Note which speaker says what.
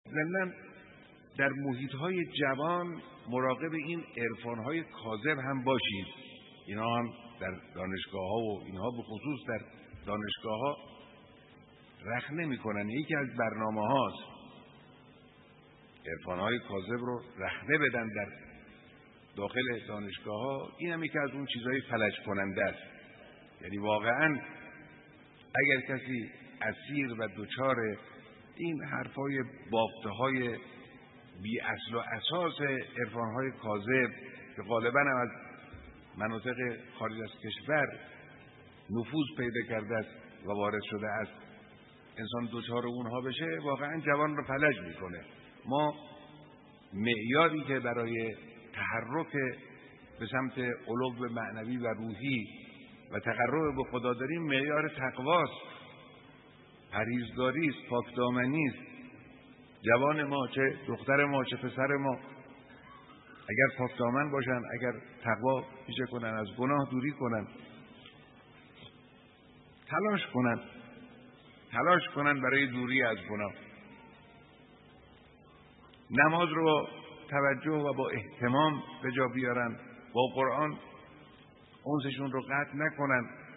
Speaker 1: ضمناً در محیط‌های جوان مراقب این عرفان‌های کاذب هم باشید. اینا هم در دانشگاه‌ها و اینها به خصوص در دانشگاه‌ها رخنه می‌کنن. یکی از برنامه‌هاست عرفان‌های کاذب رو رخنه بدن در داخل دانشگاه‌ها. این هم یکی از اون چیزهای فلج کننده است. یعنی واقعاً اگر کسی اسیر و دچار این حرفای بافته‌های بی اصل و اساس عرفان‌های کاذب که غالباً هم از مناطق خارج از کشور نفوذ پیدا کرده است و وارد شده است، انسان دچار اونها بشه واقعاً جوان رو فلج میکنه. ما معیاری که برای تحرک به سمت علو معنوی و روحی و تقرب به خدا داریم معیار تقواست، پرهیزگاری است، پاکدامنی است. جوان ما، چه دختر ما چه پسر ما، اگر پاکدامن باشن، اگر تقوا پیشه کنن، از گناه دوری کنن، تلاش کنن برای دوری از گناه، نماز رو با توجه و با اهتمام به جا بیارن، با قرآن انسشون رو قطع نکنن،